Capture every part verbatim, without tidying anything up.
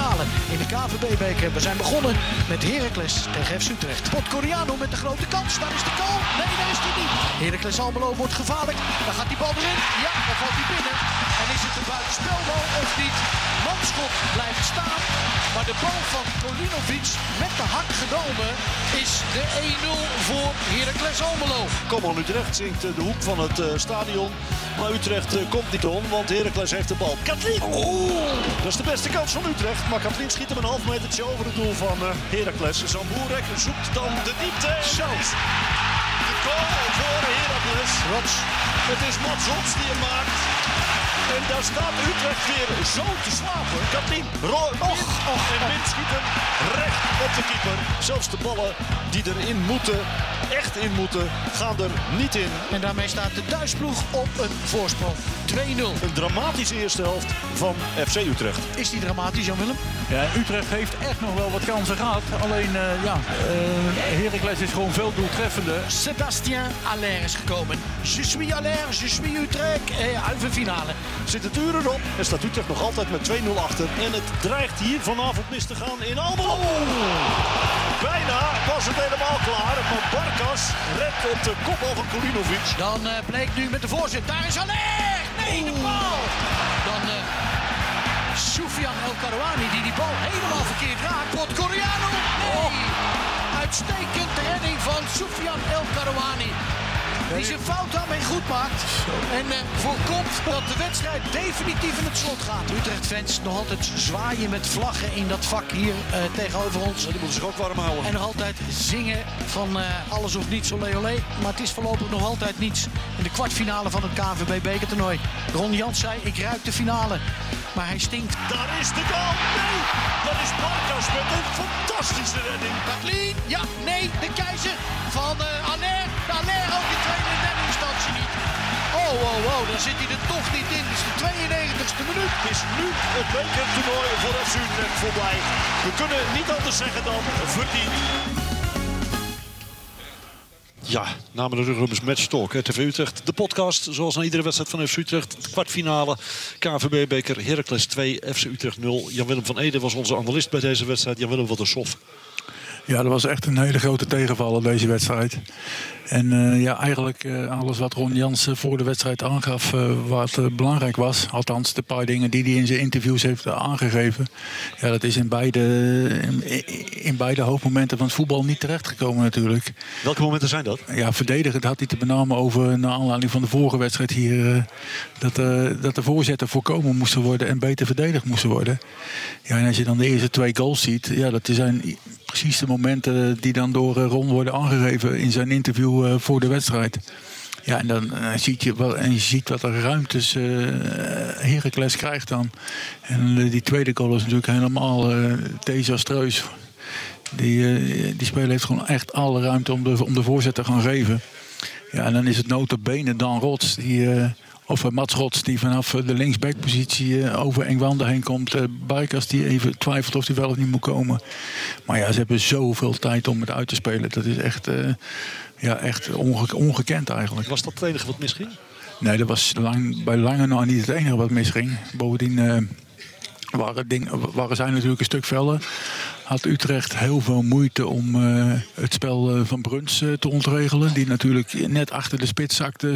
finale in de K V B-beker. We zijn begonnen met Heracles tegen F C Utrecht. Podgoriano met de grote kans. Daar is de goal. Nee, daar is hij niet. Heracles Almelo wordt gevaarlijk. Dan gaat die bal erin. Ja, dan valt hij binnen. En is het een buitenspelbal of niet? Manschot blijft staan. Maar de bal van Kolinovic met de hak genomen is de één nul voor Heracles Almelo. Kom on, Utrecht zingt de hoek van het uh, stadion. Maar Utrecht uh, komt niet om, want Heracles heeft de bal. Katlin! Oh, dat is de beste kans van Utrecht. Maar Katlin schiet hem een half metertje over het doel van uh, Heracles. Zamboerek zoekt dan de diepte. Zo. De goal voor Heracles. Rots. Het is Mats Rots die hem maakt. En daar staat Utrecht weer zo te slapen. Katlin, Roy, och, och, en Min schiet hem recht op de keeper. Zelfs de ballen die erin moeten, echt in moeten, gaan er niet in. En daarmee staat de Duitsploeg op een voorsprong. twee nul. Een dramatische eerste helft van F C Utrecht. Is die dramatisch, Jan-Willem? Ja, Utrecht heeft echt nog wel wat kansen gehad. Alleen, uh, ja, uh, Heracles is gewoon veel doeltreffender. Sébastien Haller is gekomen. Je suis Haller, je suis Utrecht. Eh, halve finale. Zit het uur erop en staat Utrecht nog altijd met twee nul achter. En het dreigt hier vanavond mis te gaan in Almelo. Oh. Bijna was het helemaal klaar. Maar Barkas redt op de kopbal van Kolinovic. Dan uh, bleek nu met de voorzet. Daar is Haller! Nee, de bal! Dan uh, Soufiane El Karouani die die bal helemaal verkeerd raakt. Podgoriano! Nee! Uitstekend redding van Soufiane El Karouani. Die zijn fout daarmee goed maakt. En uh, voorkomt dat de wedstrijd definitief in het slot gaat. Utrecht-fans nog altijd zwaaien met vlaggen in dat vak hier uh, tegenover ons. Die moeten zich ook warm houden. En nog altijd zingen van uh, alles of niets, olé olé. Maar het is voorlopig nog altijd niets in de kwartfinale van het K V B-bekertoernooi. Ron Jans zei, ik ruik de finale. Maar hij stinkt. Daar is de goal. Nee, dat is Barkas met een fantastische redding. Katlin, ja, nee, de keizer van uh, Haller. Haller ook in tweede en derde instantie niet. Oh, oh, oh, dan zit hij er toch niet in. Het is de tweeënnegentigste minuut. Is nu het bekertoernooi voor F C Utrecht voorbij. We kunnen niet anders zeggen dan verdiend. Ja, namen de rugnummers Match Talk, T V Utrecht. De podcast, zoals na iedere wedstrijd van F C Utrecht. De kwartfinale, K V B-beker, Heracles twee, F C Utrecht nul. Jan-Willem van Ede was onze analist bij deze wedstrijd. Jan-Willem, wat een sof. Ja, dat was echt een hele grote tegenvaller, deze wedstrijd. En uh, ja, eigenlijk uh, alles wat Ron Jans voor de wedstrijd aangaf, uh, wat uh, belangrijk was. Althans, de paar dingen die hij in zijn interviews heeft aangegeven. Ja, dat is in beide, in, in beide hoofdmomenten van het voetbal niet terechtgekomen natuurlijk. Welke momenten zijn dat? Ja, verdedigend had hij te benamen over, naar aanleiding van de vorige wedstrijd hier, uh, dat, uh, dat de voorzetten voorkomen moesten worden en beter verdedigd moesten worden. Ja, en als je dan de eerste twee goals ziet, ja, dat zijn precies de momenten die dan door Ron worden aangegeven in zijn interview uh, voor de wedstrijd. Ja, en dan uh, ziet je wel, en je ziet wat er ruimtes uh, Heracles krijgt dan. En uh, die tweede goal is natuurlijk helemaal uh, desastreus. Die, uh, die speler heeft gewoon echt alle ruimte om de, om de voorzet te gaan geven. Ja, en dan is het nota bene Dan Rots, die... Uh, Of uh, Mats Rots die vanaf de linksbackpositie uh, over Engwander heen komt. Uh, Barkas die even twijfelt of hij wel of niet moet komen. Maar ja, ze hebben zoveel tijd om het uit te spelen. Dat is echt, uh, ja, echt onge- ongekend eigenlijk. Was dat het enige wat misging? Nee, dat was lang, bij lange nog niet het enige wat misging. Bovendien uh, waren, ding, waren zij natuurlijk een stuk feller. Had Utrecht heel veel moeite om uh, het spel uh, van Bruns uh, te ontregelen. Die natuurlijk net achter de spits zakte.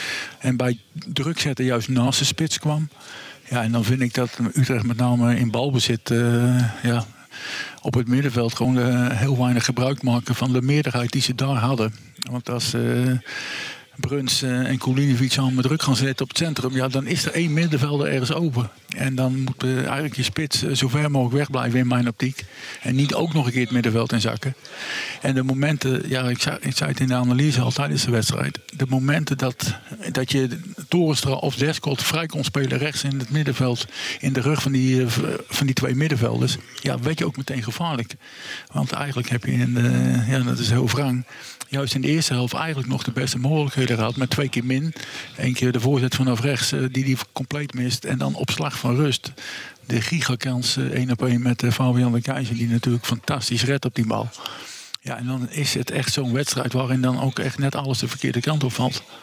En bij druk zetten juist naast de spits kwam. Ja, en dan vind ik dat Utrecht met name in balbezit... Uh, ja, op het middenveld gewoon uh, heel weinig gebruik maken van de meerderheid die ze daar hadden. Want als... Uh, Bruns en Kolinovic allemaal druk gaan zetten op het centrum, ja, dan is er één middenvelder ergens open. En dan moet uh, eigenlijk je spits uh, zo ver mogelijk wegblijven in mijn optiek. En niet ook nog een keer het middenveld inzakken. En de momenten, ja, ik zei, ik zei het in de analyse al tijdens de wedstrijd. De momenten dat, dat je Torenstra of Deskot vrij kon spelen rechts in het middenveld, in de rug van die, uh, van die twee middenvelders, ja, werd je ook meteen gevaarlijk. Want eigenlijk heb je, in de, ja, dat is heel wrang, juist in de eerste helft eigenlijk nog de beste mogelijkheden gehad. Met twee keer min. Eén keer de voorzet vanaf rechts uh, die hij compleet mist. En dan op slag van rust. De gigakans uh, één op één met uh, Fabian de Keizer. Die natuurlijk fantastisch redt op die bal. Ja, en dan is het echt zo'n wedstrijd waarin dan ook echt net alles de verkeerde kant op valt.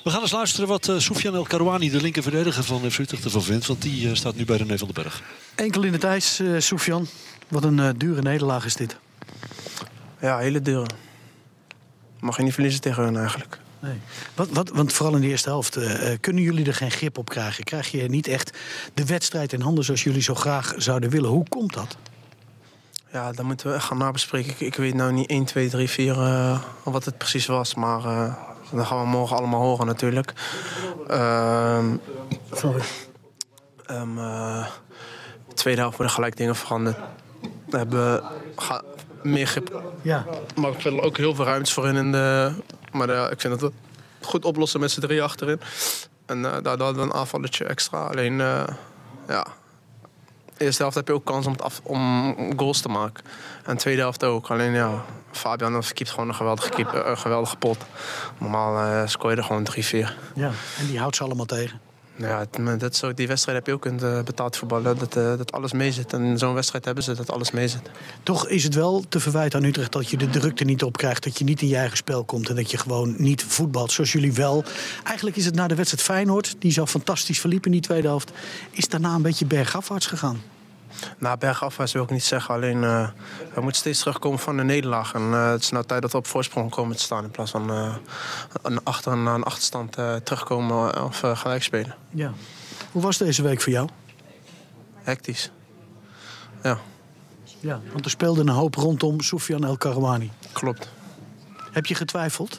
We gaan eens luisteren wat uh, Soufiane El Karouani, de linker verdediger van F C Utrecht, ervan vindt. Want die uh, staat nu bij René van den Berg. Enkel in het ijs, uh, Soufiane. Wat een uh, dure nederlaag is dit. Ja, hele dure. Mag je niet verliezen tegen hun eigenlijk. Nee. Wat, wat, want vooral in de eerste helft uh, kunnen jullie er geen grip op krijgen. Krijg je niet echt de wedstrijd in handen zoals jullie zo graag zouden willen. Hoe komt dat? Ja, dan moeten we echt gaan nabespreken. Ik, ik weet nou niet één, twee, drie, vier uh, wat het precies was. Maar uh, dat gaan we morgen allemaal horen natuurlijk. Uh, Sorry. Um, uh, de tweede helft worden gelijk dingen veranderd. We hebben ga, meer grip. Ja. Maar ik vind er ook heel veel ruimte voor in. in de, maar uh, ik vind dat we goed oplossen met z'n drie achterin. En uh, daardoor hadden we een aanvalletje extra. Alleen, uh, ja... De eerste helft heb je ook kans om, het af, om goals te maken. En de tweede helft ook. Alleen ja, Fabian keept gewoon een geweldige, keep, uh, geweldige pot. Normaal uh, scoor je er gewoon drie vier. Ja, en die houdt ze allemaal tegen. Ja, dat is ook, die wedstrijd heb je ook in het betaald voetballen. Dat, uh, dat alles meezit. En in zo'n wedstrijd hebben ze dat alles meezit. Toch is het wel te verwijten aan Utrecht dat je de drukte niet op krijgt. Dat je niet in je eigen spel komt. En dat je gewoon niet voetbalt zoals jullie wel. Eigenlijk is het na de wedstrijd Feyenoord. Die zo fantastisch verliep in die tweede helft. Is daarna een beetje bergafwaarts gegaan. Nou, bergafwaarts wil ik niet zeggen. Alleen, uh, we moeten steeds terugkomen van de nederlaag. En uh, het is nou tijd dat we op voorsprong komen te staan. In plaats van uh, een achter, na een achterstand uh, terugkomen of uh, gelijk spelen. Ja. Hoe was deze week voor jou? Hectisch. Ja. Ja, want er speelde een hoop rondom Soufiane El Karouani. Klopt. Heb je getwijfeld?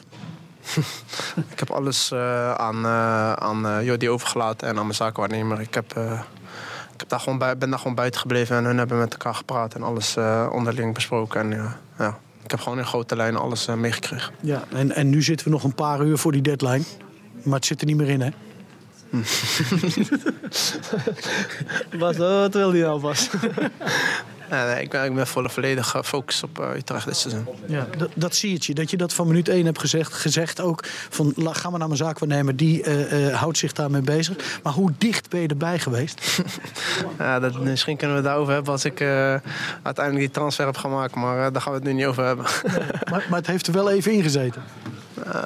Ik heb alles uh, aan, uh, aan uh, Jordi overgelaten en aan mijn zakenwaarnemer. Ik heb... Uh, Ik heb daar gewoon bij, ben daar gewoon buiten gebleven en hun hebben met elkaar gepraat en alles uh, onderling besproken. En, uh, ja, ik heb gewoon in grote lijnen alles uh, meegekregen. Ja, en, en nu zitten we nog een paar uur voor die deadline. Maar het zit er niet meer in, hè? Wat, wat wil hij nou vast? Ja, nee, ik ben, ik ben volle volledig gefocust op uh, Utrecht dit seizoen. Ja, dat, dat zie je, dat je dat van minuut één hebt gezegd. Gezegd ook van, la, ga maar naar mijn zaakwaarnemer, die uh, uh, houdt zich daarmee bezig. Maar hoe dicht ben je erbij geweest? Ja, dat, misschien kunnen we het daarover hebben als ik uh, uiteindelijk die transfer heb gemaakt. Maar uh, daar gaan we het nu niet over hebben. Nee, maar, maar het heeft er wel even ingezeten. Uh.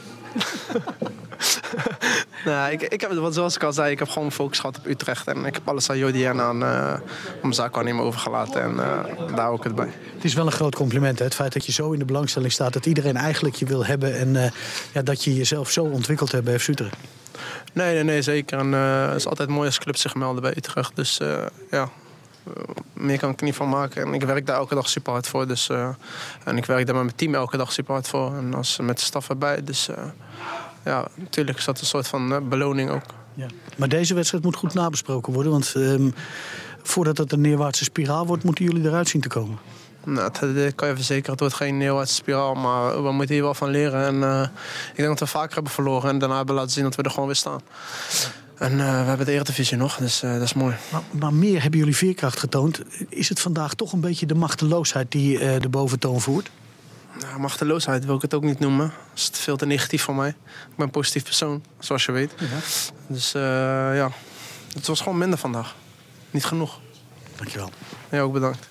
Nou, ik, ik heb, zoals ik al zei, ik heb gewoon focus gehad op Utrecht. En ik heb alles aan Jordi en aan uh, mijn zaakwaarnemer overgelaten. En uh, daar ook het bij. Het is wel een groot compliment, hè? Het feit dat je zo in de belangstelling staat. Dat iedereen eigenlijk je wil hebben. En uh, ja, dat je jezelf zo ontwikkeld hebt bij F C Utrecht. Nee, nee, nee, zeker. En, uh, het is altijd mooi als clubs zich melden bij Utrecht. Dus uh, ja, uh, meer kan ik er niet van maken. En ik werk daar elke dag super hard voor. Dus, uh, en ik werk daar met mijn team elke dag super hard voor. En als, met de staf erbij. Dus... Uh, Ja, natuurlijk is dat een soort van uh, beloning ook. Ja. Maar deze wedstrijd moet goed nabesproken worden. Want um, voordat het een neerwaartse spiraal wordt, moeten jullie eruit zien te komen. Nou, dat, dat kan je verzekeren. Het wordt geen neerwaartse spiraal. Maar we moeten hier wel van leren. En uh, ik denk dat we vaker hebben verloren. En daarna hebben laten zien dat we er gewoon weer staan. En uh, we hebben de Eredivisie nog. Dus uh, dat is mooi. Maar, maar meer hebben jullie veerkracht getoond. Is het vandaag toch een beetje de machteloosheid die uh, de boventoon voert? Nou, machteloosheid wil ik het ook niet noemen. Dat is veel te negatief voor mij. Ik ben een positief persoon, zoals je weet. Ja. Dus uh, ja, het was gewoon minder vandaag. Niet genoeg. Dankjewel. Ja, ook bedankt.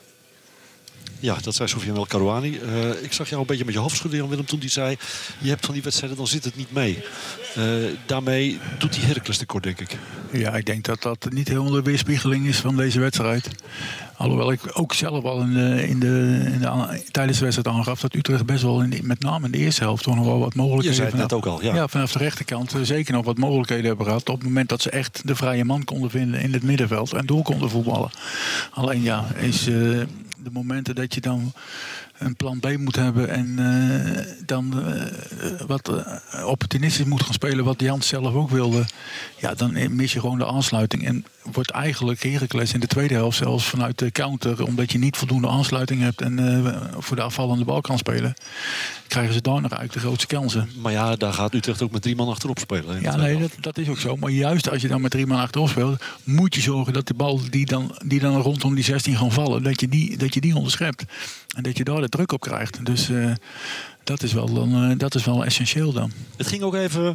Ja, dat zei Soufiane El Karouani. Uh, ik zag jou een beetje met je hoofd schudden, Jan Willem, toen die zei... je hebt van die wedstrijden, dan zit het niet mee. Uh, daarmee doet hij Heracles tekort, denk ik. Ja, ik denk dat dat niet helemaal de weerspiegeling is van deze wedstrijd. Alhoewel ik ook zelf al in de, in de, in de, tijdens de wedstrijd aangaf... dat Utrecht best wel, in de, met name in de eerste helft... toch nog wel wat mogelijkheden... Je zei het net ook al, ja. Ja, vanaf de rechterkant zeker nog wat mogelijkheden hebben gehad... op het moment dat ze echt de vrije man konden vinden in het middenveld... en door konden voetballen. Alleen ja, is... Uh, de momenten dat je dan een plan B moet hebben en uh, dan uh, wat uh, opportunistisch moet gaan spelen, wat Jan zelf ook wilde, ja, dan mis je gewoon de aansluiting. En wordt eigenlijk Heracles in de tweede helft zelfs vanuit de counter, omdat je niet voldoende aansluiting hebt en uh, voor de afvallende bal kan spelen, krijgen ze daar nog uit de grootste kansen. Maar ja, daar gaat Utrecht ook met drie man achterop spelen. Ja, nee, dat, dat is ook zo. Maar juist als je dan met drie man achterop speelt, moet je zorgen dat de bal die dan, die dan rondom die zestien gaan vallen, dat je die, dat je die onderschept. En dat je daar de druk op krijgt. Dus uh, dat, is wel dan, uh, dat is wel essentieel dan. Het ging ook even...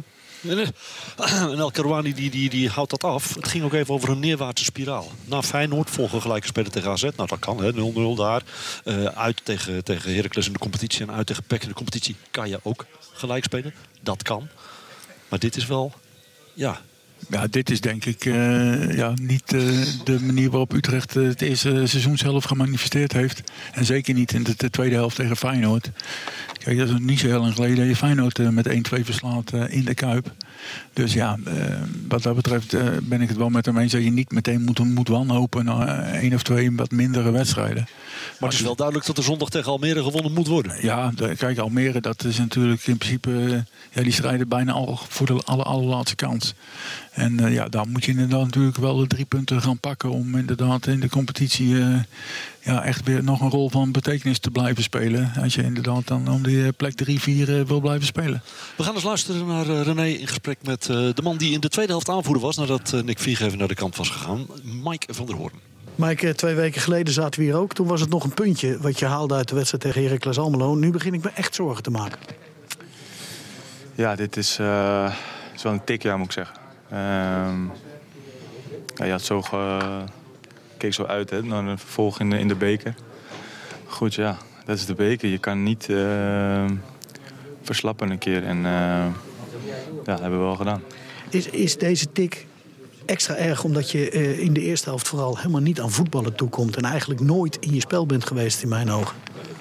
En El Karouani die, die, die houdt dat af. Het ging ook even over een neerwaartse spiraal. Na Feyenoord volgen gelijke spelen tegen A Z. Nou, dat kan, hè. nul nul daar. Uh, uit tegen, tegen Heracles in de competitie en uit tegen P E C in de competitie kan je ook gelijk spelen. Dat kan. Maar Maar dit is wel... Ja... Ja, dit is denk ik uh, ja, niet uh, de manier waarop Utrecht uh, het eerste seizoen zelf gemanifesteerd heeft. En zeker niet in de, de tweede helft tegen Feyenoord. Kijk, dat is niet zo heel lang geleden dat je Feyenoord uh, met één twee verslaat uh, in de Kuip. Dus ja, uh, wat dat betreft uh, ben ik het wel met hem eens dat je niet meteen moet, moet wanhopen naar uh, één of twee wat mindere wedstrijden. Maar het is wel duidelijk dat er zondag tegen Almere gewonnen moet worden. Ja, de, kijk, Almere, dat is natuurlijk in principe... Uh, ja, die strijden bijna al voor de aller, allerlaatste kans. En uh, ja, daar moet je inderdaad natuurlijk wel de drie punten gaan pakken... om inderdaad in de competitie uh, ja, echt weer nog een rol van betekenis te blijven spelen. Als je inderdaad dan om die plek drie vier uh, wil blijven spelen. We gaan eens luisteren naar uh, René in gesprek met uh, de man die in de tweede helft aanvoerder was... nadat uh, Nick Viergever naar de kant was gegaan, Mike van der Hoorn. Mike, twee weken geleden zaten we hier ook. Toen was het nog een puntje wat je haalde uit de wedstrijd tegen Heracles Almelo. Nu begin ik me echt zorgen te maken. Ja, dit is, uh, is wel een tik, ja, moet ik zeggen. Uh, ja, je had zo ge... keek zo uit, hè, naar een vervolg in de, in de beker. Goed, ja, dat is de beker. Je kan niet uh, verslappen een keer. En uh, ja, dat hebben we wel gedaan. Is, is deze tik extra erg omdat je uh, in de eerste helft vooral helemaal niet aan voetballen toekomt... en eigenlijk nooit in je spel bent geweest, in mijn ogen?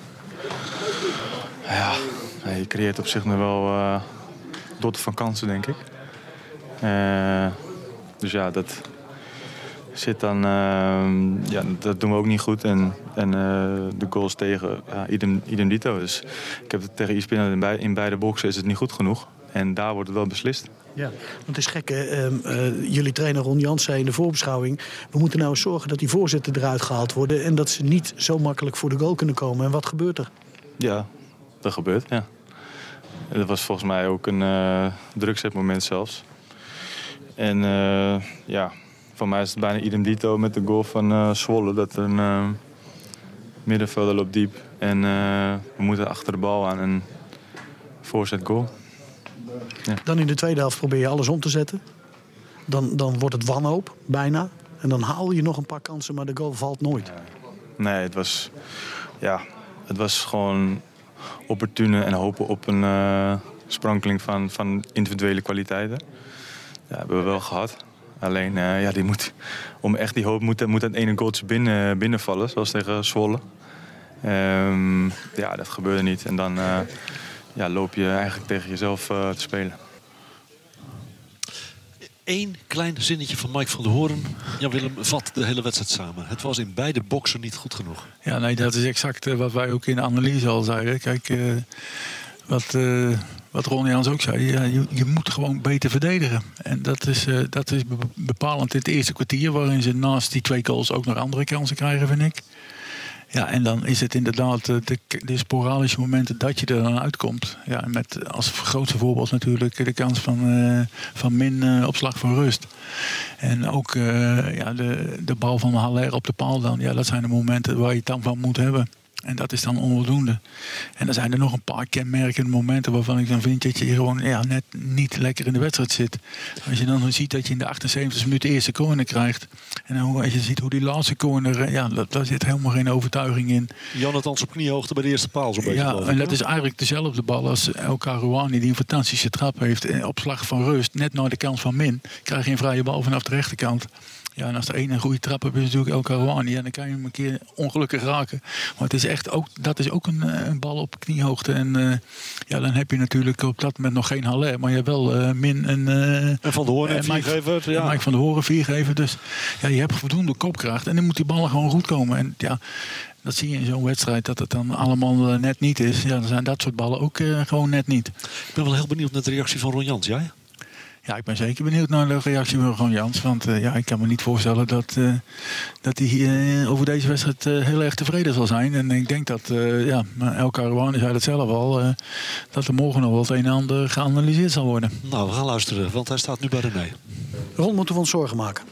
Ja, je creëert op zich nog wel uh, dotten van kansen, denk ik. Uh, dus ja, dat zit dan... Uh, ja, dat doen we ook niet goed. En, en uh, de goals tegen, ja, idem, idem dito. Dus ik heb het tegen Ispina in, bij, in beide boxen is het niet goed genoeg. En daar wordt het wel beslist. Ja, want het is gek, hè? Uh, uh, jullie trainer Ron Jans zei in de voorbeschouwing... we moeten nou eens zorgen dat die voorzetten eruit gehaald worden... en dat ze niet zo makkelijk voor de goal kunnen komen. En wat gebeurt er? Ja, dat gebeurt, ja. En dat was volgens mij ook een uh, drukzetmoment zelfs. En uh, ja, voor mij is het bijna idem dito met de goal van uh, Zwolle. Dat een uh, middenvelder loopt diep. En uh, we moeten achter de bal aan een voorzet goal. Ja. Dan in de tweede helft probeer je alles om te zetten. Dan, dan wordt het wanhoop, bijna. En dan haal je nog een paar kansen, maar de goal valt nooit. Nee, het was, ja, het was gewoon opportune en hopen op een uh, sprankeling van, van individuele kwaliteiten. Ja, hebben we wel gehad. Alleen, uh, ja, die moet, om echt die hoop moet, moet dat ene goaltje binnen, binnenvallen, zoals tegen Zwolle. Um, ja, dat gebeurde niet. En dan uh, ja, loop je eigenlijk tegen jezelf uh, te spelen. Eén klein zinnetje van Mike van der Hoorn. Jan Willem vat de hele wedstrijd samen. Het was in beide boksen niet goed genoeg. Ja, nee, dat is exact uh, wat wij ook in de analyse al zeiden. Kijk, uh, wat, uh, wat Ron Jans ook zei. Ja, je, je moet gewoon beter verdedigen. En dat is, uh, dat is bepalend in het eerste kwartier... waarin ze naast die twee goals ook nog andere kansen krijgen, vind ik. Ja, en dan is het inderdaad de, de sporadische momenten dat je er dan uitkomt. Ja, met als grootste voorbeeld natuurlijk de kans van, uh, van Min uh, op slag van rust. En ook uh, ja, de, de bal van Haller op de paal dan. Ja, dat zijn de momenten waar je het dan van moet hebben. En dat is dan onvoldoende. En dan zijn er nog een paar kenmerkende momenten waarvan ik dan vind dat je gewoon ja, net niet lekker in de wedstrijd zit. Als je dan ziet dat je in de achtenzeventigste minuut de eerste corner krijgt. En dan, als je ziet hoe die laatste corner, ja, dat, daar zit helemaal geen overtuiging in. Jonathan op kniehoogte bij de eerste paal zo'n beetje. Ja, en dat is eigenlijk dezelfde bal als El Karouani die een fantastische trap heeft op slag van rust. Net naar de kant van Min. Krijg je een vrije bal vanaf de rechterkant. Ja, en als er één een goede trap hebt, is natuurlijk El Karouani. En dan kan je hem een keer ongelukkig raken. Maar het is echt ook, dat is ook een, een bal op kniehoogte. En uh, ja, dan heb je natuurlijk op dat moment nog geen Haller. Maar je hebt wel uh, Min en... Uh, en Van der Hoorn en viergever. Ja. Mike van der Hoorn, viergever. Dus ja, je hebt voldoende kopkracht. En dan moet die ballen gewoon goed komen. En ja, dat zie je in zo'n wedstrijd, dat het dan allemaal uh, net niet is. Ja, dan zijn dat soort ballen ook uh, gewoon net niet. Ik ben wel heel benieuwd naar de reactie van Ron Jans. Jij? Ja, ik ben zeker benieuwd naar de reactie van Ron Jans. Want uh, ja, ik kan me niet voorstellen dat, uh, dat hij uh, over deze wedstrijd uh, heel erg tevreden zal zijn. En ik denk dat, uh, ja, El Karouani zei dat zelf al, uh, dat er morgen nog wel het een en ander geanalyseerd zal worden. Nou, we gaan luisteren, want hij staat nu bij René. Ron, moeten we ons zorgen maken?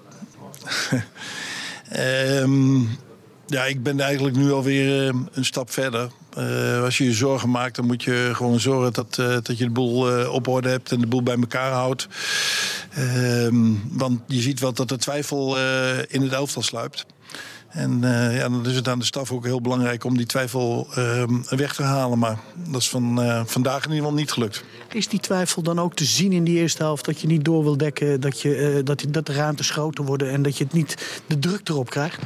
um, ja, ik ben eigenlijk nu alweer uh, een stap verder. Uh, als je je zorgen maakt, dan moet je gewoon zorgen dat, uh, dat je de boel uh, op orde hebt en de boel bij elkaar houdt. Um, want je ziet wel dat er twijfel uh, in het elftal sluipt. En uh, ja, dan is het aan de staf ook heel belangrijk om die twijfel uh, weg te halen. Maar dat is van, uh, vandaag in ieder geval niet gelukt. Is die twijfel dan ook te zien in die eerste helft? Dat je niet door wil dekken, dat, je, uh, dat, dat de ruimtes groter worden en dat je het niet de druk erop krijgt?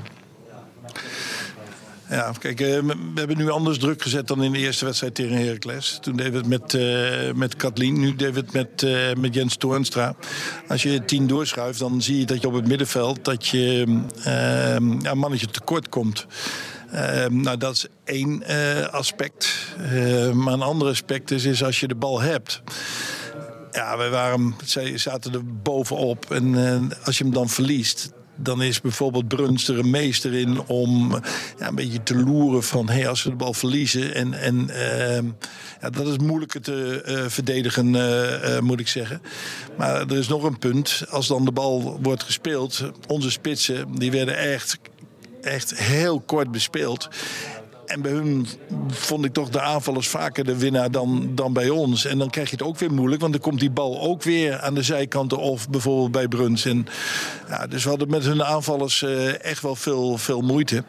Ja, kijk, uh, we hebben nu anders druk gezet dan in de eerste wedstrijd tegen Heracles. Toen deden we het met, uh, met Katlien, nu deden we het met, uh, met Jens Toornstra. Als je tien doorschuift, dan zie je dat je op het middenveld dat je uh, ja, een mannetje tekort komt. Uh, nou, dat is één uh, aspect. Uh, maar een ander aspect is, is als je de bal hebt. Ja, wij waren, zij zaten er bovenop. En uh, als je hem dan verliest, dan is bijvoorbeeld Bruns er een meester in om ja, een beetje te loeren van hey, als we de bal verliezen. En, en uh, ja, dat is moeilijker te uh, verdedigen, uh, uh, moet ik zeggen. Maar er is nog een punt. Als dan de bal wordt gespeeld, onze spitsen, die werden echt, echt heel kort bespeeld. En bij hun vond ik toch de aanvallers vaker de winnaar dan, dan bij ons. En dan krijg je het ook weer moeilijk. Want dan komt die bal ook weer aan de zijkanten of bijvoorbeeld bij Bruns. En, ja, dus we hadden met hun aanvallers uh, echt wel veel, veel moeite.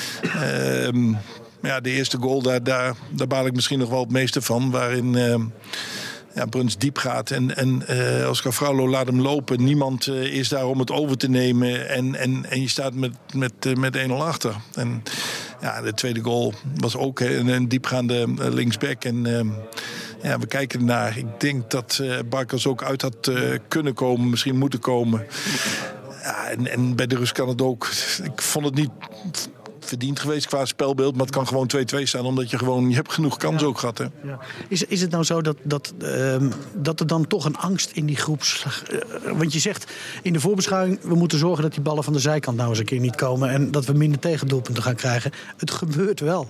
Uh, ja, de eerste goal, daar, daar, daar baal ik misschien nog wel het meeste van. Waarin uh, ja, Bruns diep gaat. En, en uh, Oscar Fraulo laat hem lopen. Niemand uh, is daar om het over te nemen. En, en, en je staat met, met, uh, met één nul achter. En ja, de tweede goal was ook een, een diepgaande linksback. En uh, ja, we kijken ernaar. Ik denk dat uh, Barkas ook uit had uh, kunnen komen, misschien moeten komen. Ja, en, en bij de rust kan het ook. Ik vond het niet verdiend geweest qua spelbeeld, maar het kan gewoon twee-twee staan, omdat je gewoon, je hebt genoeg kansen ook gehad. Hè? Ja. Is, is het nou zo dat, dat, uh, dat er dan toch een angst in die groep... Uh, want je zegt in de voorbeschouwing, we moeten zorgen dat die ballen van de zijkant nou eens een keer niet komen en dat we minder tegendoelpunten gaan krijgen. Het gebeurt wel.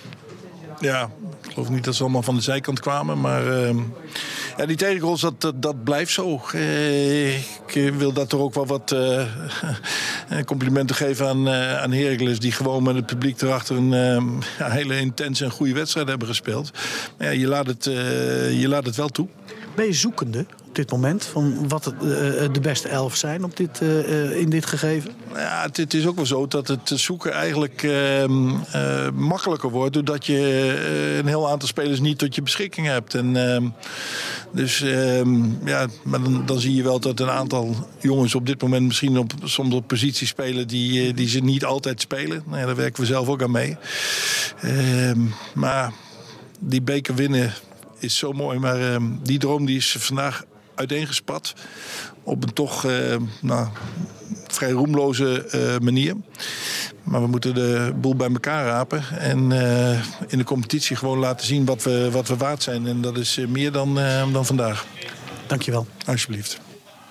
Ja, ik geloof niet dat ze allemaal van de zijkant kwamen, maar uh, ja, die tegengoals, dat, dat, dat blijft zo. Uh, ik wil daar toch ook wel wat uh, complimenten geven aan, uh, aan Heracles, die gewoon met het publiek erachter een uh, ja, hele intense en goede wedstrijd hebben gespeeld. Maar ja, je laat het, uh, je laat het wel toe. Ben je zoekende op dit moment van wat het, uh, de beste elf zijn op dit, uh, in dit gegeven? Ja, het, het is ook wel zo dat het zoeken eigenlijk uh, uh, makkelijker wordt, doordat je uh, een heel aantal spelers niet tot je beschikking hebt. En, uh, dus uh, ja, maar dan, dan zie je wel dat een aantal jongens op dit moment misschien op, soms op positie spelen die, uh, die ze niet altijd spelen. Nou ja, daar werken we zelf ook aan mee. Uh, maar die beker winnen is zo mooi, maar uh, die droom die is vandaag uiteengespat op een toch uh, nou, vrij roemloze uh, manier. Maar we moeten de boel bij elkaar rapen en uh, in de competitie gewoon laten zien wat we, wat we waard zijn. En dat is uh, meer dan, uh, dan vandaag. Dankjewel. Alsjeblieft.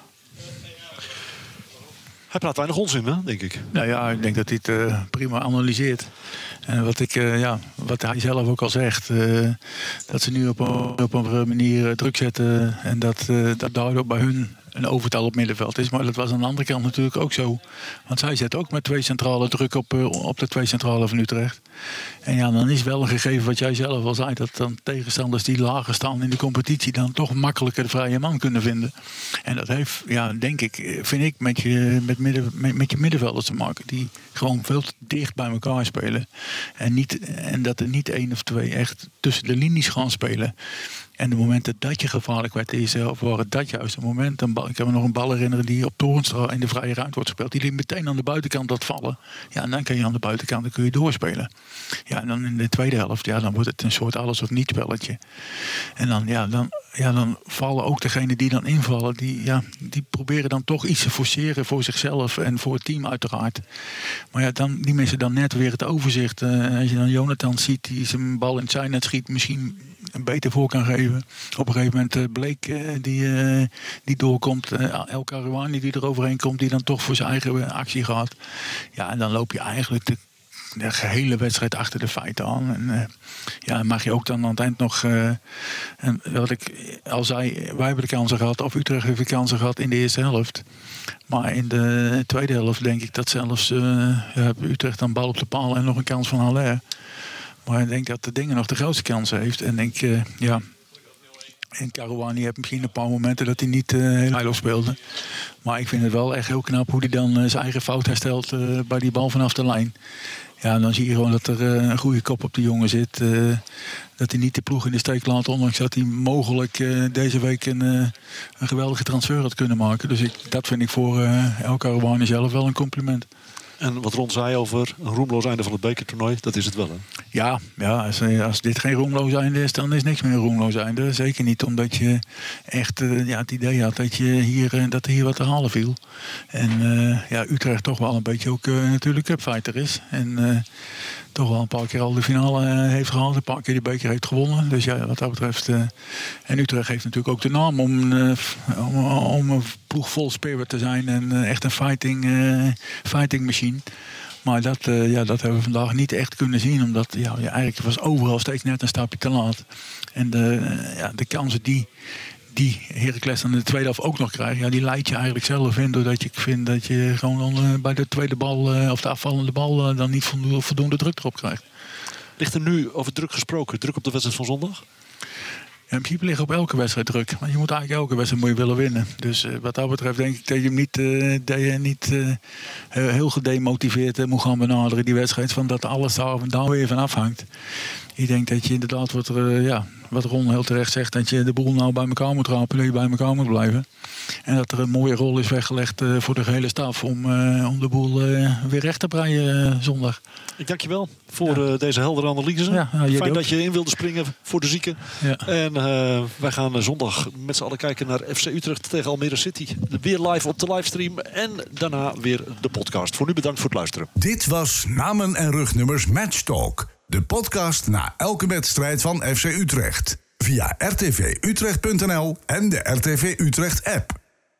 Hij praat weinig onzin, hè, denk ik. Nou ja, ik denk dat hij het uh, prima analyseert. En wat, ik, uh, ja, wat hij zelf ook al zegt, uh, dat ze nu op een, op een manier uh, druk zetten en dat, uh, dat daardoor bij hun een overtal op middenveld is. Maar dat was aan de andere kant natuurlijk ook zo. Want zij zetten ook met twee centrale druk op, uh, op de twee centrale van Utrecht. En ja, dan is wel een gegeven wat jij zelf al zei, dat dan tegenstanders die lager staan in de competitie dan toch makkelijker de vrije man kunnen vinden. En dat heeft, ja, denk ik, vind ik, met je, met midden, met, met je middenvelders te maken. Die gewoon veel te dicht bij elkaar spelen. En, niet, en dat er niet één of twee echt tussen de linies gaan spelen. En de momenten dat je gevaarlijk werd in jezelf, waren dat juist een moment. Een bal, ik kan me nog een bal herinneren die op Toornstra in de vrije ruimte wordt gespeeld. Die liet meteen aan de buitenkant dat vallen. Ja, en dan kun je aan de buitenkant dan kun je doorspelen. Ja, en dan in de tweede helft, ja, dan wordt het een soort alles of niet spelletje. En dan, ja, dan, ja, dan vallen ook degenen die dan invallen, die, ja, die proberen dan toch iets te forceren voor zichzelf en voor het team uiteraard. Maar ja, dan, die missen dan net weer het overzicht. Uh, als je dan Jonathan ziet die zijn bal in het zijnet schiet, misschien een beter voor kan geven. Op een gegeven moment uh, Bleek uh, die, uh, die doorkomt. Uh, El Karouani die er overheen komt, die dan toch voor zijn eigen actie gaat. Ja, en dan loop je eigenlijk de, de gehele wedstrijd achter de feiten aan. En uh, ja, mag je ook dan aan het eind nog... Uh, en wat ik al zei, wij hebben de kansen gehad, of Utrecht heeft de kansen gehad in de eerste helft. Maar in de tweede helft denk ik dat zelfs uh, ja, Utrecht een bal op de paal en nog een kans van Haller. Maar ik denk dat de Dingen nog de grootste kans heeft. En denk, uh, ja, En Karouani heeft misschien een paar momenten dat hij niet uh, heel heilig speelde. Maar ik vind het wel echt heel knap hoe hij dan uh, zijn eigen fout herstelt uh, bij die bal vanaf de lijn. Ja, dan zie je gewoon dat er uh, een goede kop op de jongen zit. Uh, dat hij niet de ploeg in de steek laat. Ondanks dat hij mogelijk uh, deze week een, uh, een geweldige transfer had kunnen maken. Dus ik, dat vind ik voor uh, El Karouani zelf wel een compliment. En wat Ron zei over een roemloos einde van het bekertoernooi, dat is het wel, hè? Ja, ja als, als dit geen roemloos einde is, dan is niks meer een roemloos einde. Zeker niet omdat je echt uh, ja, het idee had dat, je hier, uh, dat er hier wat te halen viel. En uh, ja, Utrecht toch wel een beetje ook uh, natuurlijk cupfighter is. En uh, toch wel een paar keer al de finale uh, heeft gehaald. Een paar keer die beker heeft gewonnen. Dus ja, wat dat betreft. Uh, en Utrecht heeft natuurlijk ook de naam om, uh, om, om een ploeg vol spirit te zijn. En uh, echt een fighting, uh, fighting machine. Maar dat, uh, ja, dat hebben we vandaag niet echt kunnen zien. Omdat ja, ja, eigenlijk was overal steeds net een stapje te laat. En de, uh, ja, de kansen die, die Heracles dan in de tweede helft ook nog krijgt... Ja, die leid je eigenlijk zelf in. Doordat je vindt dat je gewoon dan, uh, bij de tweede bal... Uh, of de afvallende bal uh, dan niet voldoende, voldoende druk erop krijgt. Ligt er nu over druk gesproken, druk op de wedstrijd van zondag? Ja, in principe ligt op elke wedstrijd druk. Maar je moet eigenlijk elke wedstrijd moet je willen winnen. Dus uh, wat dat betreft denk ik dat je hem niet, uh, dat je niet uh, heel gedemotiveerd uh, moet gaan benaderen, die wedstrijd. Van dat alles daar, daar weer van afhangt. Ik denk dat je inderdaad, wat, er, uh, ja, wat Ron heel terecht zegt, dat je de boel nou bij elkaar moet rapen, dat je bij elkaar moet blijven. En dat er een mooie rol is weggelegd uh, voor de hele staf om, uh, om de boel uh, weer recht te breien uh, zondag. Ik dank je wel voor ja. uh, deze heldere analyse. Ja, nou, Fijn ook. dat je in wilde springen voor de zieken. Ja. En uh, wij gaan zondag met z'n allen kijken naar F C Utrecht tegen Almere City. Weer live op de livestream en daarna weer de podcast. Voor nu bedankt voor het luisteren. Dit was Namen en Rugnummers Match Talk. De podcast na elke wedstrijd van F C Utrecht. Via r t v utrecht punt n l en de R T V Utrecht app.